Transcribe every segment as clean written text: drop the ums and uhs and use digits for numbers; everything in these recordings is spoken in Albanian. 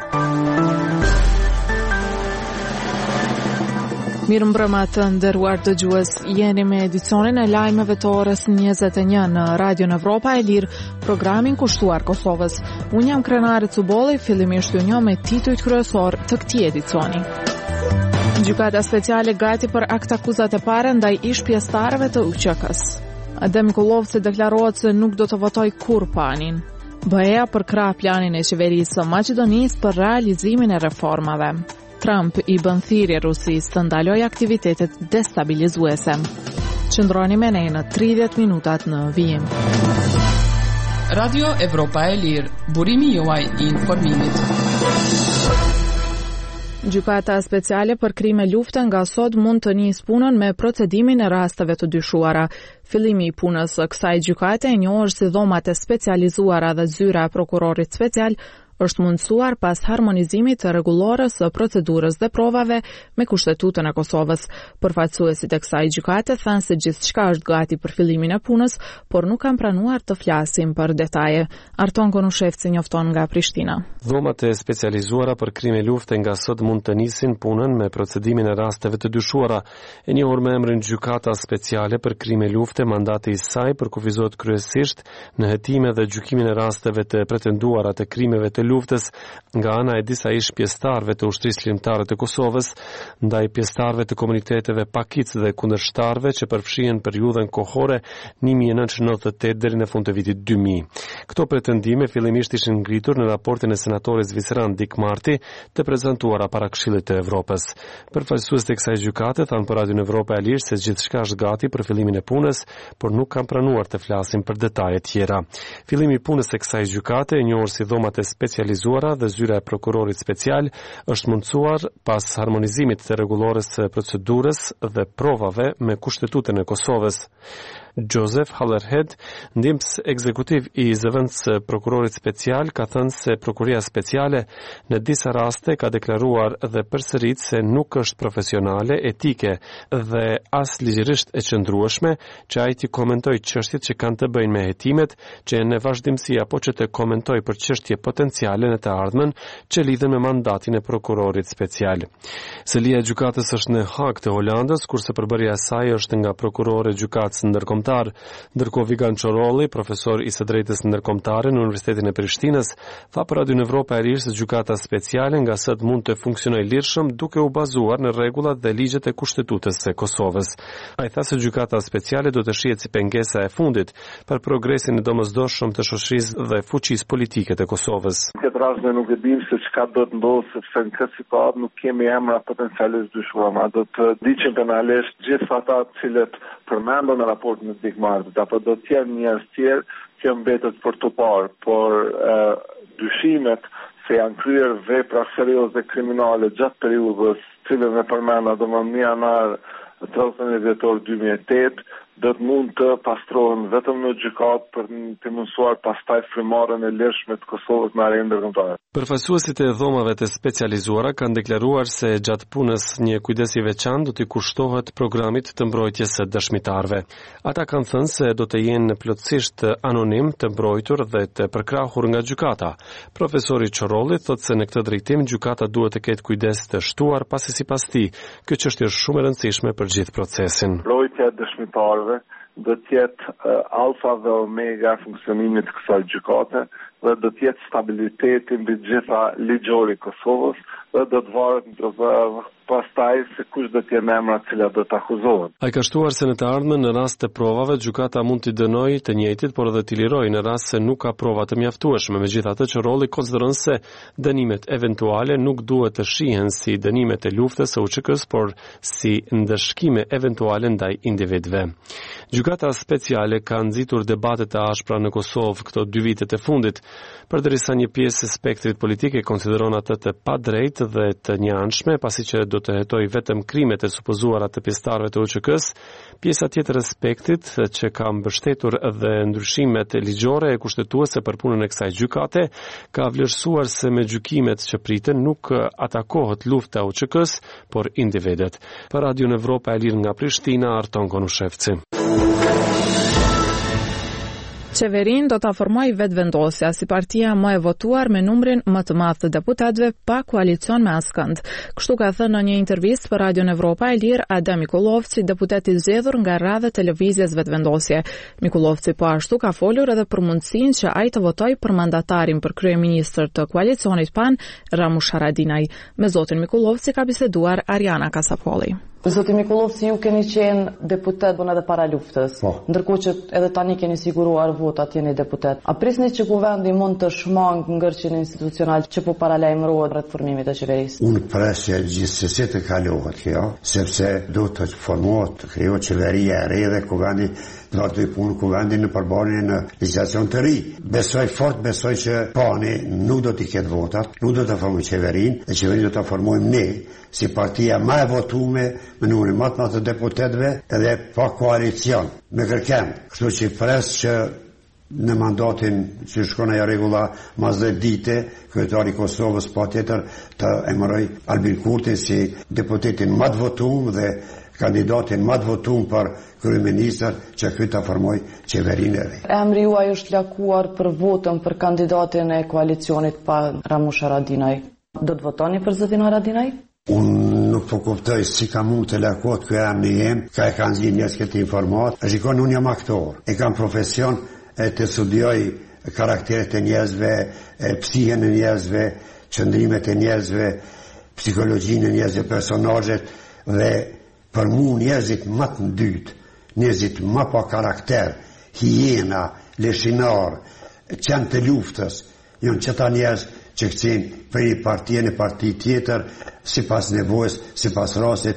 Mirëmbrëma të nderuar dëgjues, jeni me edicionin e lajmeve të orës 21 në Radio Evropa e Lirë, programin kushtuar Kosovës. Unë jam Krenare Cubolli, fillimisht ju njoh me titujt kryesor të këtij edicioni. Gjykata speciale gati për akt akuzat e parë ndaj ish pjesëtarëve të UÇK-s. Adem Kullovci deklarohet se nuk do të votoj kurrë panin. BE-ja përkrah planin e qeverisë së Maqedonisë për realizimin e reformave. Trump i bën thirrje Rusisë të ndalojë aktivitetet destabilizuese. Qëndroni me ne në 30 minutat në vijim. Radio Evropa e Lirë, burimi juaj i informimit. Gjykata speciale për krime lufte nga sot mund të nisë punën me procedimin e rasteve të dyshuara. Fillimi i punës së kësaj gjykate e njohur si dhomat e specializuara dhe zyra e prokurorit special është mundësuar pas harmonizimit të rregullores së procedurës dhe provave me Kushtetutën e Kosovës. Përfaqësuesit e kësaj gjykate thanë se gjithçka është gati për fillimin e punës, por nuk kanë pranuar të flasin për detaje. Arton Konushevci njofton nga Prishtina. Dhomat e specializuara për krime lufte nga sot mund të nisin punën me procedimin e rasteve të dyshuara. E njohur me emrin Gjykata Speciale për krime lufte, mandati i saj përkufizohet kryesisht në hetime dhe gjykimin e rasteve të pretenduara të krimeve të luftës nga ana e disa ish pjesëtarëve të ushtrisë ligjore të Kosovës ndaj pjesëtarëve të komuniteteve pakic dhe kundërshtarëve që përfshihen periudhën kohore 1998 deri në fund të vitit 2000. Këto pretendime fillimisht ishin ngritur në raportin e senatorit zviceran Dick Marty të prezantuara para Këshillit të Evropës. Përfaqësuesit e kësaj gjykate thanë për Radio Evropa e Lirë se gjithçka është gati për fillimin e punës, por nuk kanë pranuar të flasin për detaje tjera. Fillimi i punës së kësaj gjykate, e njohur si dhomat e specializuara dhe zyra e prokurorit special, është mundësuar pas harmonizimit të rregullores së procedurës dhe provave me Kushtetutën e Kosovës. Joseph Hallerhead, ndihmës ekzekutiv i zëvendës së prokurorit special, ka thënë se prokuria speciale në disa raste ka deklaruar dhe përsërit se nuk është profesionale, etike dhe as ligjërisht e qëndrueshme që ai të komentojë çështjet që kanë të bëjnë me hetimet, që në vazhdimsi apo që të komentojë për çështje potenciale në të ardhmen që lidhen me mandatin e prokurorit special. Selia e gjykatës është në Haag të Holandës, kurse përbërja e saj është nga prokurori i gjykatës ndërkombëtar. Ndërkohë Vigan Çorolli, profesor i së drejtës ndërkombëtare në Universitetin e Prishtinës, tha për Radio Evropa e Lirë se gjykata speciale nga sot mund të funksionojë lirshëm duke u bazuar në rregullat dhe ligjet e Kushtetutës së Kosovës. Ai tha se gjykata speciale do të shihet si pengesa e fundit për progresin e domosdoshëm të shoqërisë dhe fuqisë politike të Kosovës. Këtë rast ne nuk e dim se çka do të ndodhë, sepse në këtë situatë nuk kemi emra potencialisht dyshuara, do të diqen penalisht gjithë ata të cilët përmendën në raportin e Dick Marty, apo do të jenë njerëz tjerë që mbetet për të parë, por dyshimet se janë kryer vepra serioze kriminale gjatë periudhës cilën e përmenda domethënë janar 30 dhjetor 2008, do të mund të pastrohen vetëm në gjykatë për të mundësuar pastaj frymarrjen e lirshme të Kosovës në arenë ndërkombëtare. Përfaqësuesit e dhomave të specializuara kanë deklaruar se gjatë punës një kujdes i veçantë do t'i kushtohet programit të mbrojtjes së dëshmitarëve. Ata kanë thënë se do të jenë plotësisht anonim, të mbrojtur dhe të përkrahur nga gjykata. Profesori Çorolli thotë se në këtë drejtim gjykata duhet të ketë kujdes të shtuar, pasi sipas tij, kjo çështje është shumë e rëndësishme për gjithë procesin. Mbrojtja e dëshmitarëve do të jetë alfa dhe omega funksionimit të kësaj gjykate dhe do të jetë stabiliteti mbi gjitha ligjori i Kosovës dhe do të varet pastaj se kush do të jenë emrat që do të akuzohen. Ai ka shtuar se në të ardhmen në rast të provave gjykata mund t'i dënojë të njëjtit, por edhe t'i lirojë në rast se nuk ka prova të mjaftueshme. Megjithatë, Çorolli konsideron se dënimet eventuale nuk duhet të shihen si dënimet e luftës së UÇK-s, por si ndëshkime eventuale ndaj individëve. Gjykata speciale ka nxitur debate të ashpra në Kosovë këto 2 vitet e fundit, përderisa një pjesë e spektrit politik e konsideron atë të padrejtë dhe të njanshme, pasi që do të hetoj vetëm krimet e supozuara të pjesëtarëve të UÇK-s. Pjesa tjetër e spektrit që ka mbështetur dhe ndryshimet ligjore e kushtetuese për punën e kësaj gjykate ka vlerësuar se me gjykimet që priten nuk atakohet lufta e UÇK-s, por individet. Për Radio Evropa e Lirë nga Prishtina, Arton Konushevci. Qeverinë do ta formojë vetëvendosja si partia më e votuar me numrin më të madh të deputetëve pa koalicion me askënd. Kështu ka thënë në një intervistë për Radio Evropa e Lirë Adem Mikullovci, deputet i zgjedhur nga radha e lëvizjes vetëvendosje. Mikullovci po ashtu ka folur edhe për mundësinë që ai të votojë për mandatarin për kryeministër të koalicionit PAN, Ramush Haradinaj. Me zotin Mikullovci ka biseduar Ariana Kasapolli. Zoti Mikullovci, ju keni qenë deputet bon edhe para luftës, ndërkohë që edhe tani keni siguruar votat, jeni deputet. A prisni që kuvendi mund të shmangë ngërçin institucional që po paralajmërohet rreth formimit të qeverisë? Unë pres që gjithsesi të kalohet kjo, sepse do të formohet kjo qeveria e re dhe kuvendi do të punë kuvendi në përballje në legjislacion të ri. Besoj që PAN-i nuk do t'i ketë votat, nuk do të formojë qeverinë, dhe qeverinë do të formojmë ne, si partia më e votuar me numrin më të madh të deputetëve edhe pa koalicion, me kërkem. Kështu që pres që në mandatin që shkon ajo rregulla mas 10 dite, kryetari i Kosovës patjetër të emëroj Albin Kurti si deputetin më të votuar dhe kandidatin më të votuar për kryeministër që ky ta formoj qeverinë e re. Emri juaj është lakuar për votën për kandidatin e koalicionit pa Ramush Haradinaj. Do të votoni për zotin Haradinaj? Unë nuk po kuptoj si ka mund të lakot kjo emri jem, ka e kanë zgjidhur njerëz këtë informat. Shikon, unë jam aktor, e kam profesion të studioj karakteret e njerëzve, psihen e njerëzve, qëndrimet e njerëzve, psikologjinë e njerëzve, personazhet, dhe për mu njerëzit më të dytë, njerëzit më pa karakter, hiena, leshinar, qenë të luftës, janë qëta njerëz që këcin për i partije në parti tjetër, si pas nevojës, si pas rastit,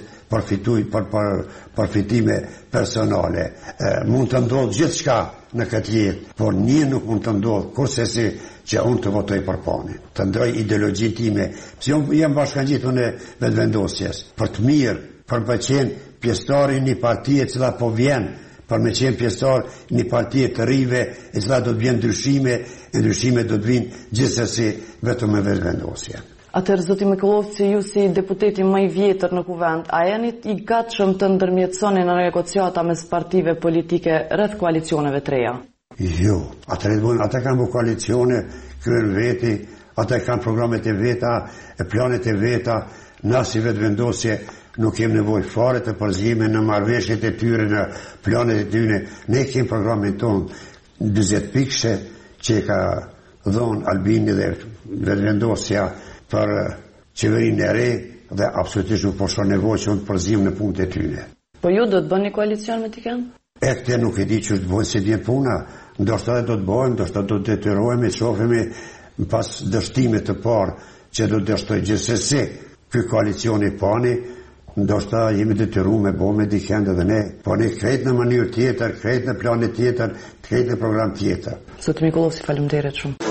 përfitime personale. Mund të ndodhë gjithë shka në këtë jetë, por një nuk mund të ndodhë, kurse si që unë të votoj për PAN-in, të ndroj ideologjin time, si unë jam bashkangjitur në vetëvendosjes, për të mirë, për më qenë pjesëtari një partije cila po vjen, për me qenë pjesëtar një partije të rive, e cila do të vjen ndryshime, e ndryshime do të vinë gjithsesi vetëm me vetëvendosje. Atëherë, zoti Mikullovci, ju si deputeti më i vjetër në kuvend, a jeni i gatshëm të ndërmjetësoni në negociata mes partive politike rreth koalicioneve të reja? Jo, ata kanë bu koalicione, kryen veti, ata kanë programet e veta, e planet e veta, na si vetëvendosje nuk kem nevojë fare të përzime në marrëveshjet e tyre, në planet e tyre. Ne kem programin tonë 40 pikëshe që ka dhonë Albini dhe vetëvendosja për qeverinë e re, dhe absolutisht nuk po shon nevojë që unë të përzim në punët e tyre. Po ju do të bëni koalicion me Tiken? E këtë nuk e di që të bëjnë si vjen puna, ndoshta do të bëjmë, ndoshta do të detyrohemi, shohemi pas dështimit të parë që do të dështoj gjithsesi ky koalicioni PAN-i, ndoshta jemi detyruar me bëmë Tiken edhe ne, po ne krejt në mënyrë tjetër, krejt në planet tjetër, krejt në program tjetër. Zoti Mikullovci, faleminderit shumë.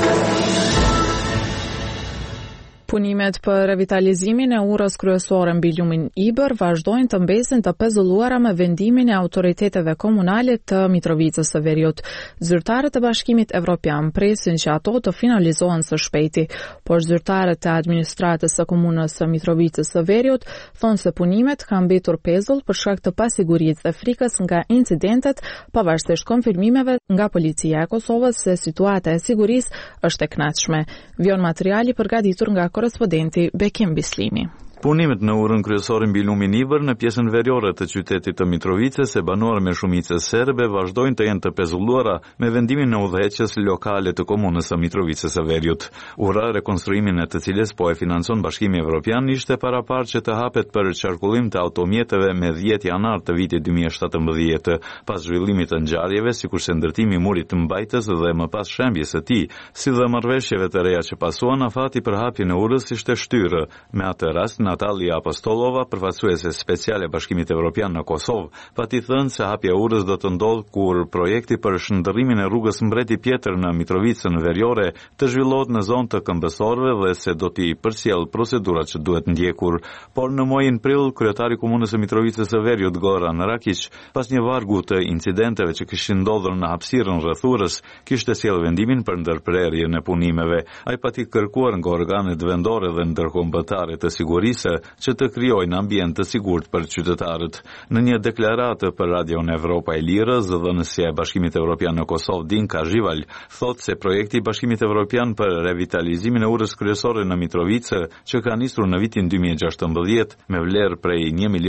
Punimet për revitalizimin e urës kryesore mbi lumin Ibër vazhdojnë të mbesin të pezulluara me vendimin e autoriteteve komunale të Mitrovicës së Veriut. Zyrtarët e Bashkimit Evropian presin që ato të finalizohen së shpejti, por zyrtarët e administratës së komunës së Mitrovicës së Veriut thonë se punimet kanë mbetur pezull për shkak të pasigurisë dhe frikës nga incidentet, pavarësisht konfirmimeve nga policia e Kosovës se situata e sigurisë është e kënaqshme. Vjon materiali përgatitur nga korespondenti Bekim Bislimi. Punimet në urën kryesore mbi lumin Ibër në pjesën veriore të qytetit të Mitrovicës e banuar me shumicë serbe vazhdojnë të jenë të pezulluara me vendimin në udhëheqjes lokale të komunës së Mitrovicës së Veriut. Ura, rekonstruimin e të cilës po e financon Bashkimi Evropian, ishte paraparë që të hapet për qarkullim të automjeteve me 10 janar të vitit 2017, pas zhvillimit të ngjarjeve, sikurse ndërtimi i murit të mbajtës dhe më pas shembjes së tij, si dhe marrëveshjeve të reja që pasuan, afati për hapjen e urës ishte shtyrë. Me atë rast, Natalia Apostolova, përfaqësuese speciale e Bashkimit Evropian në Kosovë, pati thënë se hapja e urës do të ndodhë kur projekti për shndërrimin e rrugës Mbreti Pjetër në Mitrovicën veriore të zhvillohet në zonë të këmbësorëve dhe se do t'i përcjell procedurat që duhet ndjekur. Por në muajin prill, kryetari i komunës së Mitrovicës së Veriut, Goran Rakić, pas një vargu të incidenteve që kishin ndodhur në hapësirën rreth urës, kishte sjellë vendimin për ndërprerjen e punimeve. Ai pati kërkuar nga organet vendore dhe ndërkombëtare të sigurisë Mitrovice që të krijojnë ambient të sigurt për qytetarët. Në një deklaratë për Radion Evropa e Lirës, dhënësia e Bashkimit Evropian në Kosovë Dinka Zhival thotë se projekti i Bashkimit Evropian për revitalizimin e urës kryesore në Mitrovice, që ka nisur në vitin 2016 me vlerë prej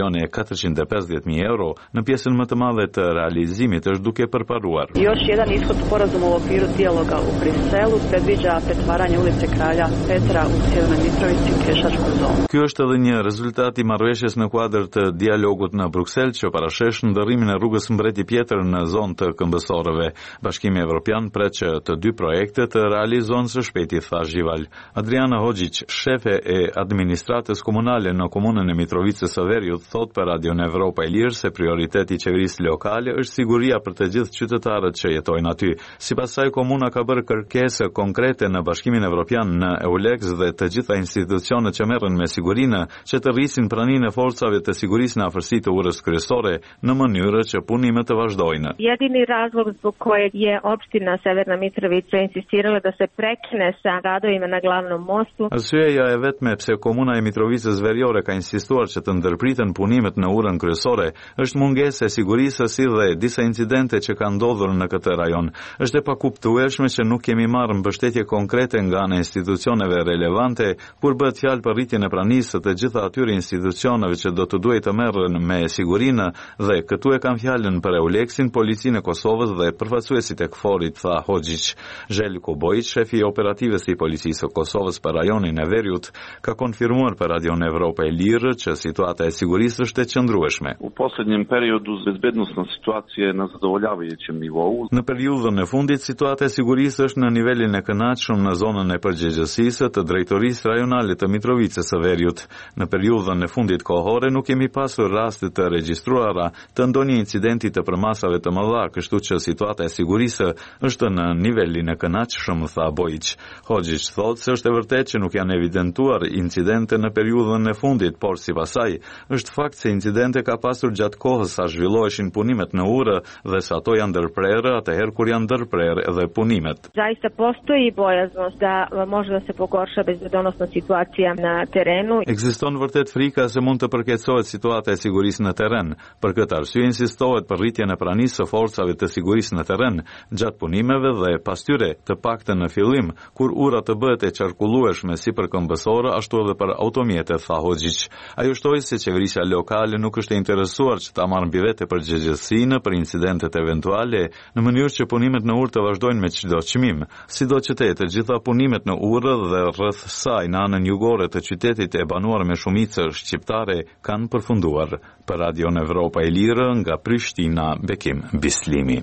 1.450.000 euro, në pjesën më të madhe të realizimit është duke përparuar. Još jedan ishod sporazuma u okviru dijaloga u Briselu predviđa pretvaranje ulice Kralja Petra u Sjevernoj Mitrovici u pješačku zonë. Ky është edhe një rezultat i marrëveshjes në kuadër të dialogut në Bruksel që parashesh ndërrimin e rrugës Mbreti Pjetër në zonë të Këmbësorëve. Bashkimi Evropian pret që të dy projekte të realizohen së shpejti, tha Zhival. Adriana Hoxhić, shefe e administratës komunale në komunën e Mitrovicës së Veriut, thot për Radion Evropa e Lirë se prioriteti i qeverisë lokale është siguria për të gjithë qytetarët që jetojnë aty. Sipas saj, komuna ka bërë kërkesë konkrete në Bashkimin Evropian, në EULEX dhe të gjitha institucionet që merren me sigurinë që të rrisin praninë e forcave të sigurisë në afërsi të urës kryesore në mënyrë që punimet të vazhdojnë. Jedini razlog zbog kojeg je opština Severna Mitrovica insistirala da se prekine sa radovima na glavnom mostu. Arsyeja e vetme pse komuna e Mitrovicës Veriore ka insistuar që të ndërpriten punimet në urën kryesore është mungesa e sigurisë si dhe disa incidente që kanë ndodhur në këtë rajon. Është e pakuptueshme që nuk kemi marrë mbështetje konkrete nga ana e institucioneve relevante kur bëhet fjalë për rritjen e pranisë të gjitha atyre institucioneve që do të duhet të merren me sigurinë, dhe këtu e kam fjalën për EULEX-in, Policinë e Kosovës dhe përfaqësuesit e KFOR-it, tha Hoxhić. Željko Bojić, shefi i operativës i Policisë së Kosovës për rajonin e Veriut, ka konfirmuar për Radion Evropa e Lirë që situata e sigurisë është e qëndrueshme. U posljednjem periodu bezbednosna situacija je na zadovoljavajućem nivou. Në periudhën e fundit, situata e sigurisë është në nivelin e kënaqshëm në zonën e përgjegjësisë të drejtorisë rajonale të Mitrovicës së Veriut. Në periudhën e fundit kohore nuk kemi pasur raste të regjistruara të ndonjë incidenti të përmasave të mëdha, kështu që situata e sigurisë është në nivelin e kënaqshëm, tha Bojić. Hoxhić thotë se është e vërtetë që nuk janë evidentuar incidente në periudhën e fundit, por sipas saj është fakt se incidente ka pasur gjatë kohës sa zhvilloheshin punimet në urë dhe sa ato janë ndërprerë atëherë kur janë ndërprerë edhe punimet. Zaista postoji bojaznost da može da se pogorša bezbednosna situacija na terenu. Ekziston vërtet frika se mund të përkeqësohet situata e sigurisë në terren. Për këtë arsye insistohet për rritjen e pranisë së forcave të sigurisë në terren gjatë punimeve dhe pas tyre, të paktën në fillim, kur ura të bëhet e qarkullueshme si për këmbësorë ashtu edhe për automjete, tha Hoxhić. Ajo shtoi se qeverisja lokale nuk është e interesuar që ta marrë mbi vete përgjegjësinë për incidentet eventuale në mënyrë që punimet në urë të vazhdojnë me çdo çmim. Sido që të gjitha punimet në urë dhe rreth saj në anën jugore të qytetit e banuar me shumicë shqiptare kanë përfunduar. Për Radion Evropa e Lirë, nga Prishtina, Bekim Bislimi.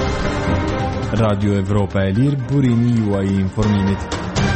Radio Evropa e Lirë, burimi juaj i informimit.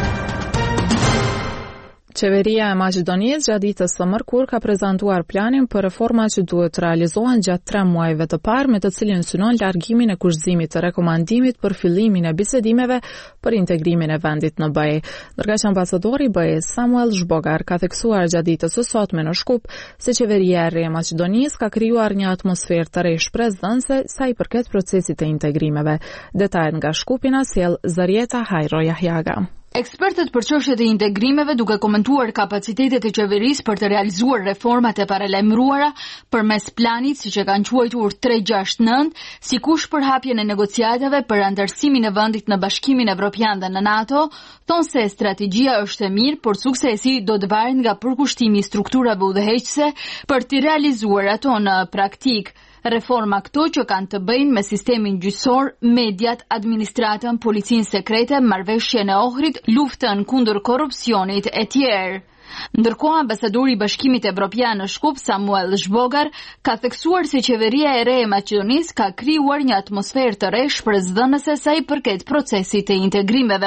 Qeveria e Maqedonisë gjatë ditës së mërkur ka prezantuar planin për reforma që duhet realizohen gjatë 3 muajve të parë, me të cilin synon largimin e kushtzimit të rekomandimit për fillimin e bisedimeve për integrimin e vendit në BE. Ndërkaq ambasadori i BE Samuel Zhbogar ka theksuar gjatë ditës së sotme në Shkup se qeveria e re e Maqedonisë ka krijuar një atmosferë të re shpresdhënëse sa i përket procesit të integrimeve. Detajet nga Shkupi na sjell Zarieta Hajro Jahjaga. Ekspertët për çështjet e integrimeve duke komentuar kapacitetet e qeverisë për të realizuar reformat e paralajmëruara përmes planit, siç e kanë quajtur 369, sikush për hapjen e negociatave për antarësimin e vendit në Bashkimin Evropian dhe në NATO, thonë se strategjia është e mirë, por suksesi do të varet nga përkushtimi i strukturave udhëheqëse për të realizuar ato në praktik. Reforma këto që kanë të bëjnë me sistemin gjyqësor, mediat, administratën, policinë sekrete, marrëveshjen e Ohrit, luftën kundër korrupsionit e tjerë. Ndërkohë, ambasadori i Bashkimit Evropian në Shkup, Samuel Zhbogar, ka theksuar se qeveria e re e Maqedonisë ka krijuar një atmosferë të re shpresdhënëse sa i përket procesit të integrimeve.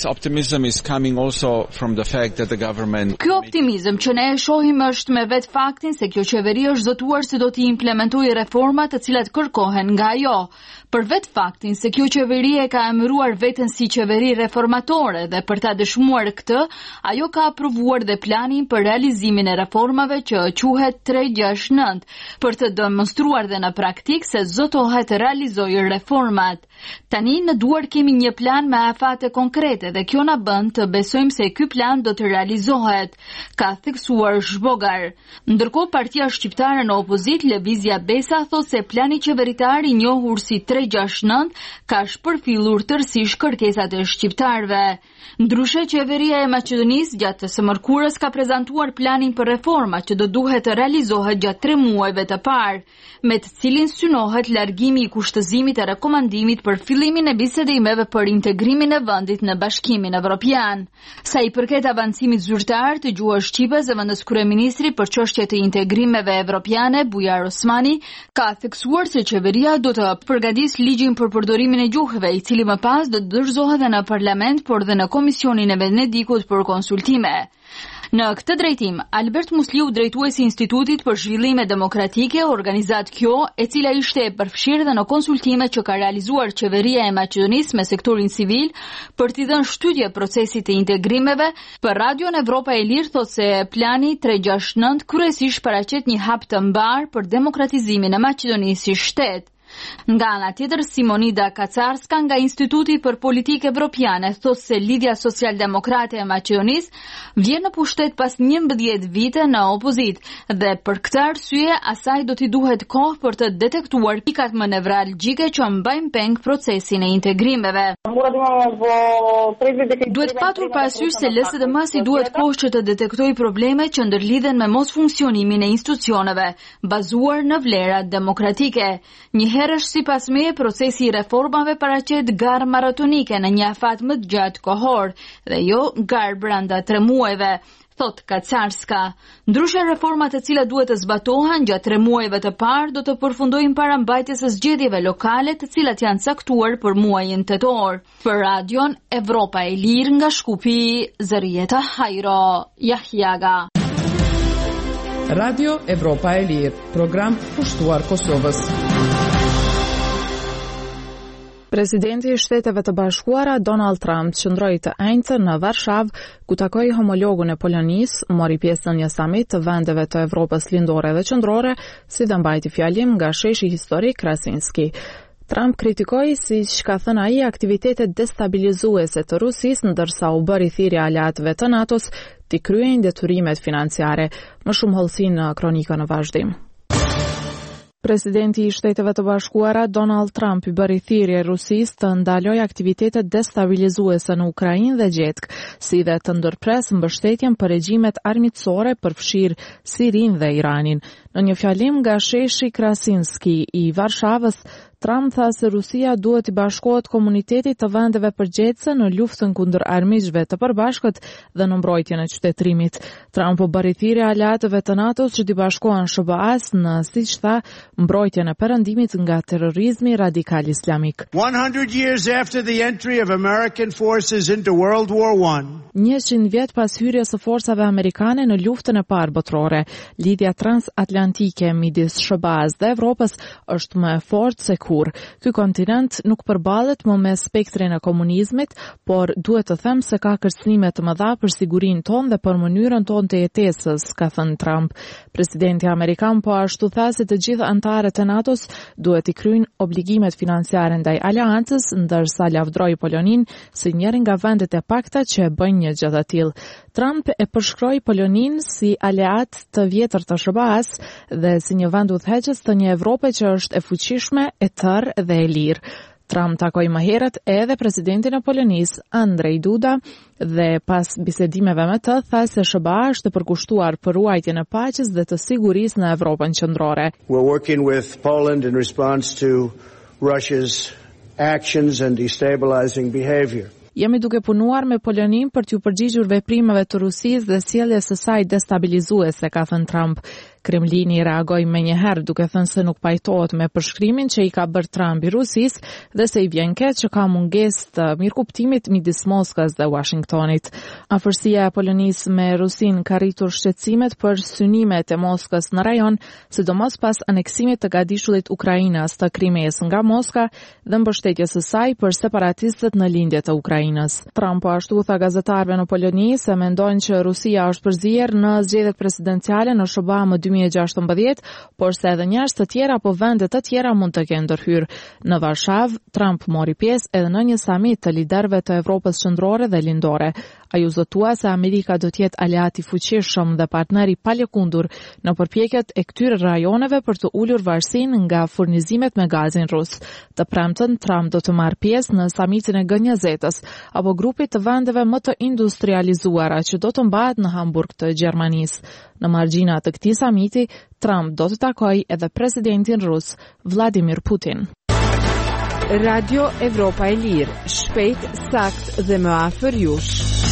Ky optimizëm që ne e shohim është me vetë faktin se kjo qeveri është zotuar se do të implementojë reforma të cilat kërkohen nga ajo. Për vetë faktin se kjo qeveri e ka emëruar veten si qeveri reformatore dhe për ta dëshmuar këtë, ajo ka aprovuar dhe planin për realizimin e reformave që quhet 369, për të demonstruar dhe në praktik se zotohet realizojë reformat. Tani në duar kemi një plan me afate konkrete dhe kjo na bën të besojmë se ky plan do të realizohet, ka theksuar Zhbogar. Ndërkohë Partia Shqiptare në opozit, Lëvizja Besa, thot se plani qeveritar i njohur si 369 ka shpërfillur tërësisht kërkesat e shqiptarëve. Ndryshe, qeveria e Maqedonisë gjatë së mërkurës ka prezantuar planin për reforma që do duhet të realizohet gjatë 3 muajve të parë, me të cilin synohet largimi i kushtëzimit e rekomandimit për fillimin e bisedimeve për integrimin e vendit në Bashkimin Evropian. Sa i përket avancimit zyrtar të gjuhës shqipe, zëvendës kryeministri për çështjet e integrimeve evropiane, Bujar Osmani, ka theksuar se qeveria do të përgatisë ligjin për përdorimin e gjuhëve, i cili më pas do të dorëzohet në parlament, por dhe në Komisionin e Venedikut për konsultime. Në këtë drejtim, Albert Musliu, drejtuesi i Institutit për Zhvillime Demokratike, organizat kjo, e cila ishte e përfshirë dhe në konsultime që ka realizuar qeveria e Maqedonisë me sektorin civil për t'i dhënë shtytje procesit të integrimeve, për Radion Evropa e Lirë thot se plani 369 kryesisht paraqet një hap të mbar për demokratizimin e Maqedonisë si shtet. Nga ana tjetër, Simonida Kacarska nga Instituti për Politikë Evropiane thot se Lidhja Social-Demokrate e Maqedonisë vjen në pushtet pas 11 vite në opozit dhe për këtë arsye asaj do t'i duhet kohë për të detektuar pikat nevralgjike që mbajnë peng procesin e integrimeve. Duhet patur parasysh se LSDM-si duhet kohë që të detektoj probleme që ndërlidhen me mos funksionimin e institucioneve bazuar në vlera demokratike. Njëherësh sipas me, procesi i reformave paraqet garë maratonike në një afat më të gjatë kohor dhe jo garë brenda 3 muajve, thot Kacarska. Ndryshe, reformat të cilat duhet të zbatohen gjatë 3 muajve të parë do të përfundojnë para mbajtjes së zgjedhjeve lokale të cilat janë caktuar për muajin tetor. Për Radion Evropa e Lirë nga Shkupi, Zërieta Hajro, Jahjaga. Radio Evropa e Lirë, program pushtuar Kosovës. Presidenti i Shteteve të Bashkuara Donald Trump qëndroi të enjtën në Varshavë ku takoi homologun e Polonisë, mori pjesë në një samit të vendeve të Evropës lindore dhe qendrore, si dhe mbajti fjalim nga sheshi historik Krasinski. Trump kritikoi, siç ka thënë ai, aktivitetet destabilizuese të Rusisë, ndërsa u bëri thirrje aleatëve të NATO-s të kryejnë detyrimet financiare. Më shumë hollësi në kronikën në vazhdim. Presidenti i Shteteve të Bashkuara Donald Trump i bëri thirrje Rusisë të ndalojë aktivitetet destabilizuese në Ukrainë dhe Gjetk, si dhe të ndërpresë mbështetjen për regjimet armiqësore përfshirë Sirinë dhe Iranin. Në një fjalim nga sheshi Krasinski i Varshavës, Trump tha se Rusia duhet i bashkohet komunitetit të vendeve përgjithëse në luftën kundër armiqve të përbashkët dhe në mbrojtjen e qytetërimit. Trump u bëri thirrje aleatëve të NATO-s që t'i bashkohen SBA-s në, siç tha, mbrojtjen e perëndimit nga terrorizmi radikal islamik. 100 years after the entry of American forces into World War I. 100 vjet pas hyrjes së forcave amerikane në luftën e parë botërore, lidhja transatlantike midis SBA-s dhe Evropës është më e fortë se kur. Ky kontinent nuk përballet më me spektrin e komunizmit, por duhet të them se ka kërcënime të mëdha për sigurinë tonë dhe për mënyrën tonë të jetesës, ka thënë Trump. Presidenti amerikan po ashtu tha se të gjithë anëtarët e NATO-s duhet i kryejnë obligimet financiare ndaj aleancës, ndërsa lavdroi Poloninë si njërin nga vendet e pakta që e bëjnë një gjë të tillë. Trump e përshkroi Poloninë si aleat të vjetër të SBA-s dhe si një vend udhëheqës të një Evrope që është e fuqishme, e tërë dhe e lirë. Trump takoi më herët edhe presidentin e Polonisë, Andrzej Duda, dhe pas bisedimeve me të tha se SBA është e përkushtuar për ruajtjen e paqes dhe të sigurisë në Evropën qendrore. We're working with Poland in response to Russia's actions and destabilizing behavior. Jemi duke punuar me Poloninë për t'u përgjigjur veprimeve të Rusisë dhe sjelljes së saj destabilizuese, ka thënë Trump. Kremlini reagoi menjëherë duke thënë se nuk pajtohet me përshkrimin që i ka bërë Trump i Rusisë dhe se i vjen keq që ka mungesë të mirëkuptimit midis Moskës dhe Washingtonit. Afërsia e Polonisë me Rusinë ka rritur shqetësimet për synimet e Moskës në rajon, sidomos pas aneksimit të gadishullit Ukrainas të Krimeas nga Moska dhe mbështetjes së saj për separatistët në lindje të Ukrainës. Trump po ashtu tha gazetarëve në Poloni se mendojnë që Rusia është përzier në zgjedhjet presidenciale në SBA më 2019 2016, por se edhe njerëz të tjera apo vende të tjera mund të kenë ndërhyrë. Në Varshavë, Trump mori pjesë edhe në një samit të liderëve të Evropës qendrore dhe lindore. Ai u zotua se Amerika do të jetë aleat i fuqishëm dhe partneri palëkundur në përpjekjet e këtyre rajoneve për të ulur varësinë nga furnizimet me gazin rus. Të premten, Trump do të marrë pjesë në samitin e G20-s, apo grupit të vendeve më të industrializuara që do të mbahet në Hamburg të Gjermanisë. Në margjina të këtij samiti, Trump do të takojë edhe presidentin rus, Vladimir Putin. Radio Evropa e Lirë, shpejt, sakt dhe më afër jush.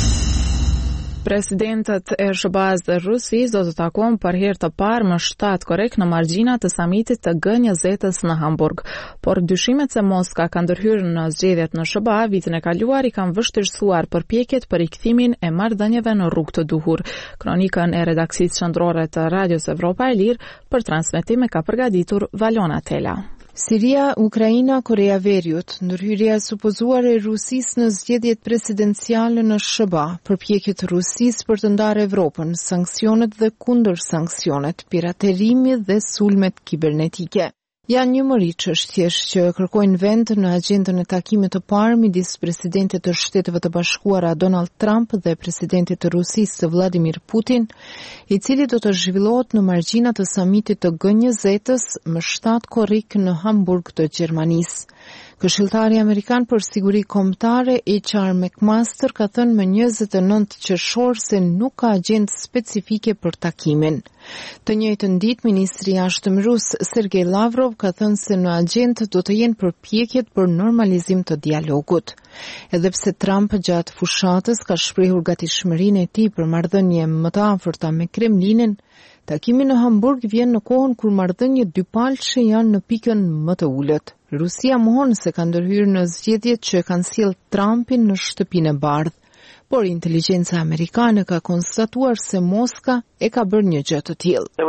Presidentët e SBA-s dhe Rusisë do të takohen për herë të parë më 7 korrik në margjina të samitit të G20-s në Hamburg. Por dyshimet se Moska ka ndërhyrë në zgjedhjet në SBA vitin e kaluar i kanë vështirësuar përpjekjet për rikthimin e marrëdhënieve në rrugë të duhur. Kronikën e redaksisë qendrore të Radios Evropa e Lirë për transmetim e ka përgatitur Valona Tela. Siria, Ukraina, Korea Veriut, ndërhyrja e supozuar e Rusisë në zgjedhjet presidenciale në SBA, përpjekjet e Rusisë për të ndarë Evropën, sanksionet dhe kundër sanksionet, piraterimi dhe sulmet kibernetike. Janë një mëri çështjesh që kërkojnë vend në agjendën e takimit të parë midis presidentit të Shteteve të Bashkuara Donald Trump dhe presidentit të Rusisë Vladimir Putin, i cili do të zhvillohet në margjina të samitit të G20-s më 7 korrik në Hamburg të Gjermanisë. Këshilltari Amerikan për siguri kombëtare HR McMaster ka thënë më 29 qershor se nuk ka agjendë specifike për takimin. Të njëjtën ditë, ministri i jashtëm rus Sergej Lavrov ka thënë se në agjendë do të jenë përpjekjet për normalizim të dialogut. Edhe pse Trump gjatë fushatës ka shprehur gatishmërinë e tij për marrëdhënie më të afërta me Kremlinin, takimi në Hamburg vjen në kohën kur marrëdhëniet dypalçe janë në pikën më të ulët. Rusia mohon se ka ndërhyrë në zgjedhjet që kanë sjellë Trumpin në Shtëpinë e Bardhë, por inteligjenca amerikane ka konstatuar se Moska e ka bërë një gjë të tillë.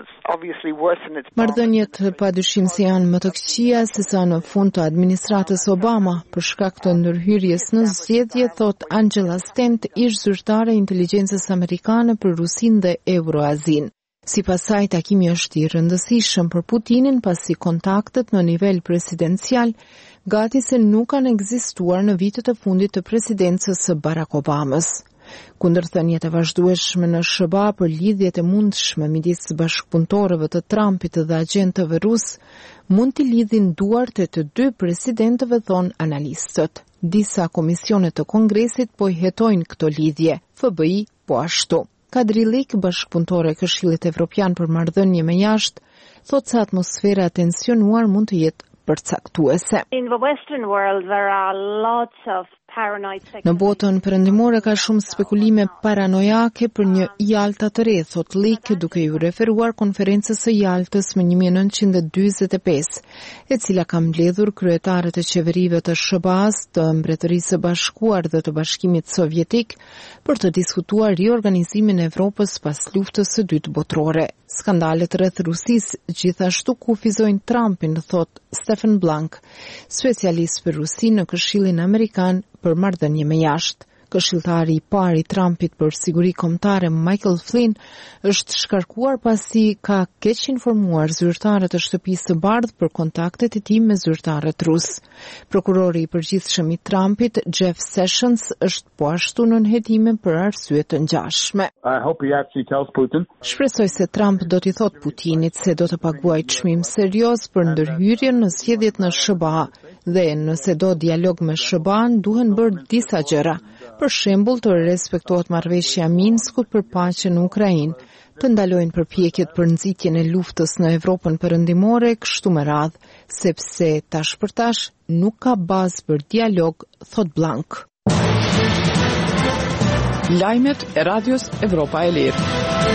Marrëdhëniet padyshim se janë më të këqija se sa në fund të administratës Obama për shkak të ndërhyrjes në zgjedhje, thot Angela Stent, ish zyrtare e inteligjencës amerikane për Rusinë dhe Euroazinë. Sipas saj, takimi është i rëndësishëm për Putinin pasi kontaktet në nivel presidencial gati se nuk kanë ekzistuar në vitet e fundit të presidencës së Barack Obamës. Kundërthëniet e vazhdueshme në SBA për lidhjet e mundshme midis bashkëpunëtorëve të Trumpit dhe agjentëve rus mund t'i lidhin duart e të dy presidentëve, thon analistët. Disa komisione të Kongresit po i hetojnë këto lidhje, FBI po ashtu. Kadrilik, bashkëpunëtore e Këshillit Evropian për marrëdhënie me jashtë, thotë se atmosfera e tensionuar mund të jetë përcaktuese. Në botën perëndimore ka shumë spekulime paranojake për një Jalta të re, thot Lik, duke ju referuar konferencës së Jaltës më 1945, e cila ka mbledhur kryetarët e qeverive të SBA-s, të Mbretërisë së Bashkuar dhe të Bashkimit Sovjetik për të diskutuar riorganizimin e Evropës pas luftës së dytë botërore. Skandalet rreth Rusisë gjithashtu kufizojnë Trumpin, thot Stephen Blank, specialist për Rusi në Këshillin Amerikan për marrëdhënie me jashtë. Këshilltari i parë i Trumpit për siguri kombëtare Michael Flynn është shkarkuar pasi ka keq informuar zyrtarët e Shtëpisë së Bardhë për kontaktet e tij me zyrtarët rus. Prokurori i përgjithshëm i Trumpit, Jeff Sessions, është po ashtu nën hetime për arsye të ngjashme. Shpresoj se Trump do t'i thotë Putinit se do të paguajë çmim serioz për ndërhyrjen në zgjedhjet në SBA dhe nëse do dialog me SBA-n duhen bërë disa gjëra. Për shembull, të respektohet marrëveshja Minskut për paqen në Ukrainë, të ndalojnë përpjekjet për nxitjen e luftës në Evropën perëndimore, kështu me radhë, sepse tash për tash nuk ka bazë për dialog, thot Blank. Lajmet e Radios Evropa e Lirë.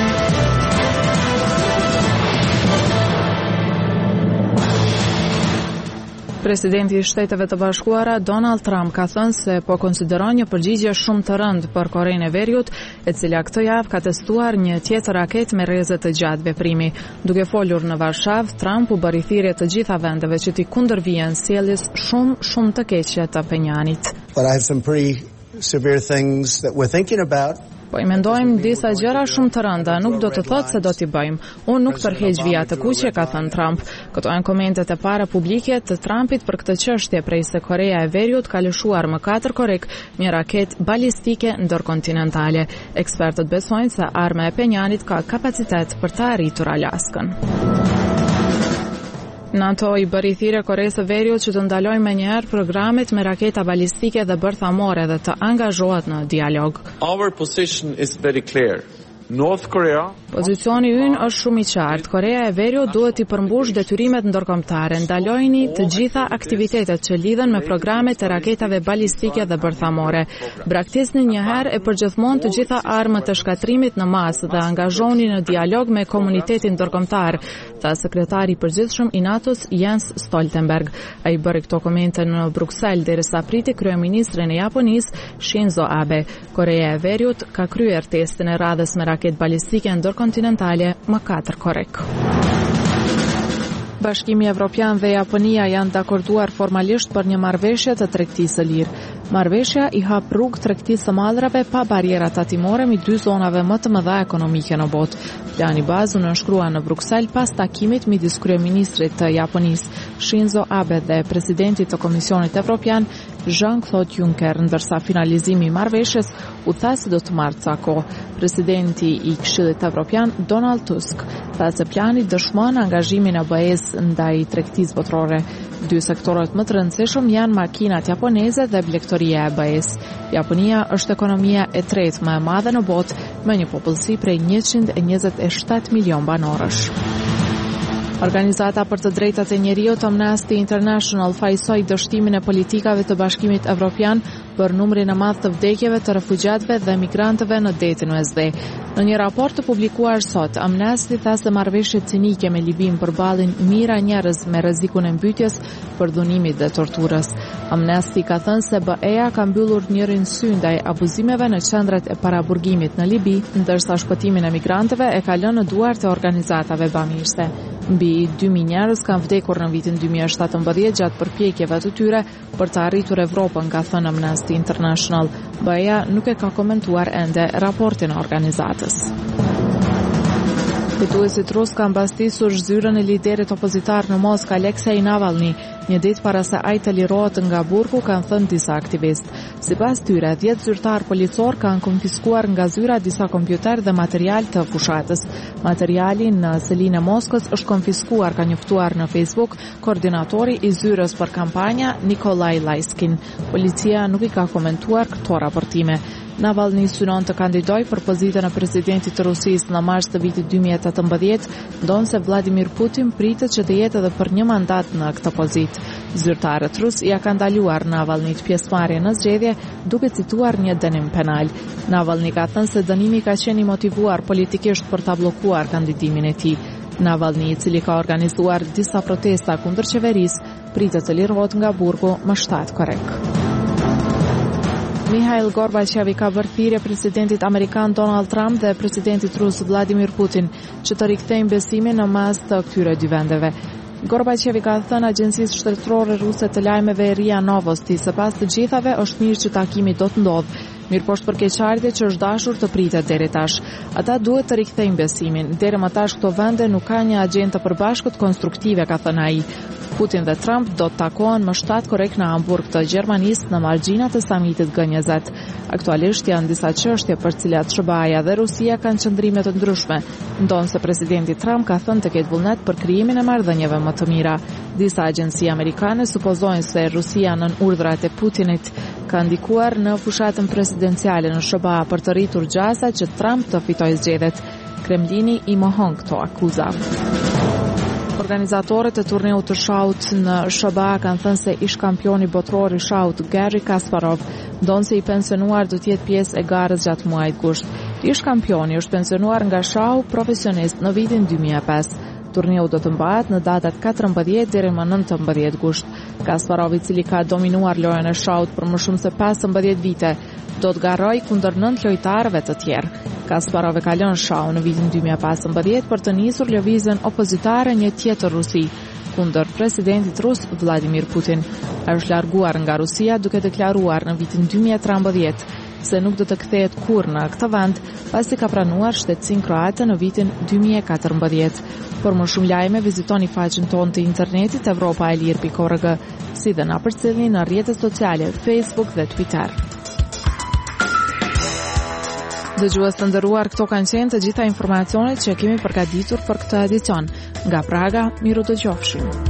Presidenti i Shteteve të Bashkuara Donald Trump ka thënë se po konsideron një përgjigje shumë të rëndë për Korenë e Veriut, e cila këtë javë ka testuar një tjetër raketë me rrezë të gjatë veprimi. Duke folur në Varshavë, Trump u bëri thirrje të gjitha vendeve që t'i kundërvijnë sjelljes shumë të keqe të Penjanit. But I have some pretty severe things that we're thinking about. Po I mendojmë disa gjëra shumë të rënda, nuk do të thotë se do t'i bëjmë. Unë nuk tërheq vija të kuqe, ka thënë Trump. Këto janë komentet e para publike të Trumpit për këtë çështje prej se Korea e Veriut ka lëshuar më 4 korek një raketë balistike ndërkontinentale. Ekspertët besojnë se arma e Penjanit ka kapacitet për të arritur Alaskën. NATO I bëri thirrje Koreas së Veriut që të ndalojë menjëherë programet me raketa balistike dhe bërthamore dhe të angazhohet në dialog. Our position is very clear. North Korea Pozicioni ynë është shumë I qartë. Korea e Veriut duhet I përmbush detyrimet ndërkombëtare, ndalojini të gjitha aktivitetet që lidhen me programet e raketave balistike dhe bërthamore. Braktisni një herë e përgjithmonë të gjitha armët e shkatrimit në masë dhe angazhoni në dialog me komunitetin ndërkombëtar, tha sekretari I përgjithshëm I NATO-s Jens Stoltenberg. Ai bëri këto komente në Bruksel derisa priti kryeministrin e Japonisë Shinzo Abe. Korea e Veriut ka kryer testin e radhës me raketë balistike ndërkontinentale më 4 korek. Bashkimi Evropian dhe Japonia janë dakorduar formalisht për një marrëveshje të tregtisë së lirë. Marrëveshja I hap rrugë tregtisë së mallrave pa bariera tatimore midis dy zonave më të mëdha ekonomike në botë. Plani bazë u nënshkrua në Bruksel pas takimit midis kryeministrit të Japonisë Shinzo Abe dhe presidentit të Komisionit Evropian Jean-Claude Juncker, ndërsa finalizimi I marrëveshjes u tha se do të marrë ca kohë. Presidenti I Këshillit Evropian Donald Tusk tha se plani dëshmon angazhimin e BE-s ndaj tregtisë botërore. Dy sektorët më të rëndësishëm janë makinat japoneze dhe blegtoria e BE-s. Japonia është ekonomia e tretë më e madhe në botë me një popullsi prej 127 milion banorësh. Organizata për të drejtat e njeriut Amnesty International fajsoi dështimin e politikave të Bashkimit Evropian për numrin e madh të vdekjeve të refugjatëve dhe migrantëve në detin USD. Në një raport të publikuar sot, Amnesty tha se marrëveshjet cinike me Libin përballin mijëra njerëz me rrezikun e mbytjes, përdhunimit dhe torturës. Amnesty ka thënë se BE-ja ka mbyllur njërin sy ndaj abuzimeve në qendrat e paraburgimit në Libi, ndërsa shpëtimin e migrantëve e ka lënë në duart e organizatave bamirëse. Mbi 2000 njerëz kanë vdekur në vitin 2017 gjatë përpjekjeve të tyre për të arritur Evropën, ka thënë Amnesty International. BE-ja nuk e ka komentuar ende raportin e organizatës. Fituesit rus kanë mbastisur zyrën e liderit opozitar në Moskë Aleksej Navalny, një ditë para se ai të lirohet nga burgu, kanë thënë disa aktivistë. Sipas tyre, 10 zyrtar policor kanë konfiskuar nga zyra disa kompjuter dhe material të fushatës. Materiali në selinë e Moskës është konfiskuar, ka njoftuar në Facebook koordinatori I zyrës për kampanja Nikolaj Lajskin. Policia nuk I ka komentuar këto raportime. Navalny synon të kandidojë për pozitën e presidentit të Rusisë në mars të vitit 2018, ndonse Vladimir Putin pritet që të jetë edhe për një mandat në këtë pozitë. Zyrtarët rus ja kanë ndaluar Navalnyt pjesëmarrje në zgjedhje, duke cituar një dënim penal. Navalny ka thënë se dënimi ka qenë I motivuar politikisht për ta bllokuar kandidimin e tij. Navalny, I cili ka organizuar disa protesta kundër qeverisë, pritet të lirohet nga burgu më 7 korek. Mikhail Gorbachev I ka bërë thirrje presidentit amerikan Donald Trump dhe presidentit rus Vladimir Putin që të rikthejnë besimin në mas të këtyre dy vendeve. Gorbachev I ka thënë agjencisë shtetërore ruse të lajmeve RIA Novosti se pas të gjithave është mirë që takimi do të ndodhë, mirëposhtë për keqardhje që është dashur të pritet deri tash. Ata duhet të rikthejnë besimin. Deri më tash këto vende nuk kanë një agjendë të përbashkët konstruktive, ka thënë ai. Putin dhe Trump do të takohen më 7 korek në Hamburg të Gjermanisë në margjinat e samitit G20. Aktualisht janë disa çështje për të cilat SBA-ja dhe Rusia kanë qëndrime të ndryshme, ndonse presidenti Trump ka thënë të ketë vullnet për krijimin e marrëdhënieve më të mira. Disa agjenci amerikane supozojnë se Rusia nën urdhrat e Putinit ka ndikuar në fushatën presidenciale në SBA për të rritur gjasa që Trump të fitojë zgjedhjet. Kremlini I mohon këto akuza. Organizatorët e turneut të shaut në SBA kanë thënë se ish kampioni botror I shaut Garry Kasparov, ndonse I pensionuar do të jetë pjesë e garës gjatë muajit gusht. Ish kampioni është pensionuar nga shau profesionist në vitin 2005. Turneu do të mbahet në datat 14 deri më 19 gusht. Kasparov, I cili ka dominuar lojën e shaut për më shumë se 15 vite, do të garrojë kundër 9 lojtarëve të tjerë. Kasparov e ka lënë shau në vitin 2015 për të nisur lëvizjen opozitare një tjetër Rusi kundër presidentit rus Vladimir Putin. Ai është larguar nga Rusia duke deklaruar në vitin 2013 se nuk do të kthehet kurrë në këtë vend pasi ka pranuar shtetësinë kroate në vitin 2014. Por më shumë lajme vizitoni faqen tonë të internetit evropaelir.org, si dhe na përcjellni në rrjetet sociale Facebook dhe Twitter. Dëgjues të nderuar, këto kanë qenë të gjitha informacionet që kemi përgatitur për këtë edicion. Nga Praga, miru të qofshim.